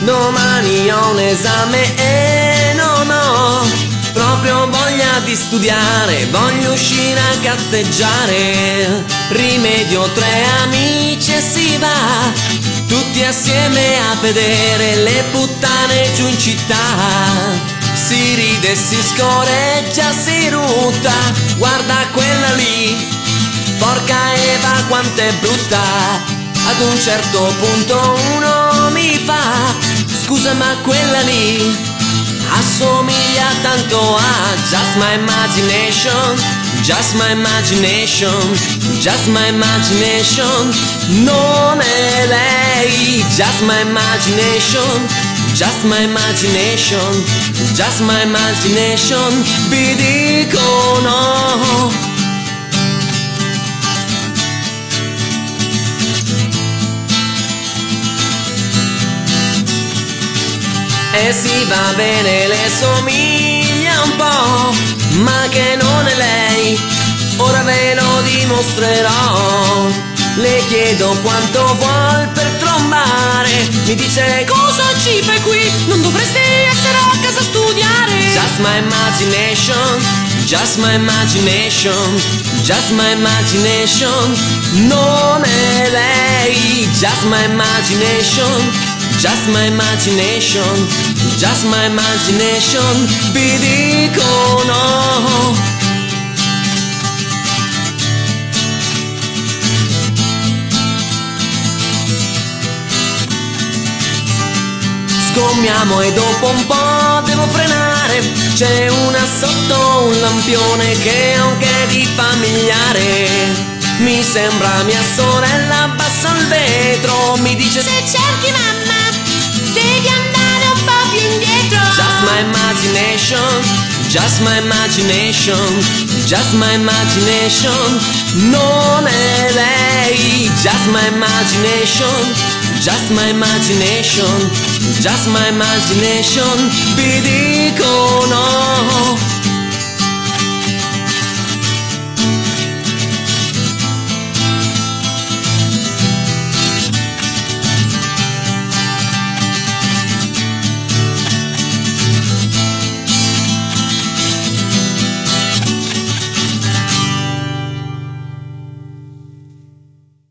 domani ho un esame e non ho proprio voglia di studiare, voglio uscire a cazzeggiare. Rimedio 3 amici e si va tutti assieme a vedere le puttane giù in città. Si ride, si scorreggia, si rutta, guarda quella lì, porca Eva quanto è brutta. Ad un certo punto uno mi fa: scusa, ma quella lì assomiglia tanto a Just My Imagination, Just My Imagination, Just My Imagination. Non è lei, Just My Imagination, Just My Imagination, Just My Imagination. Vi dico no. E sì, va bene, le somiglia un po', ma che non è lei, ora ve lo dimostrerò. Le chiedo quanto vuol per trombare, mi dice: cosa ci fai qui? Non dovresti essere a casa a studiare. Just my imagination, just my imagination, just my imagination. Non è lei, just my imagination, just my imagination, just my imagination. Vi dico no. Sgommiamo e dopo un po' devo frenare, c'è una sotto un lampione che è un che di familiare. Mi sembra mia sorella, abbassa il vetro, mi dice: se cerchi mamma devi andare un po' più indietro. Just my imagination, just my imagination, just my imagination. Non è lei, just my imagination, just my imagination, just my imagination. Vi dico no.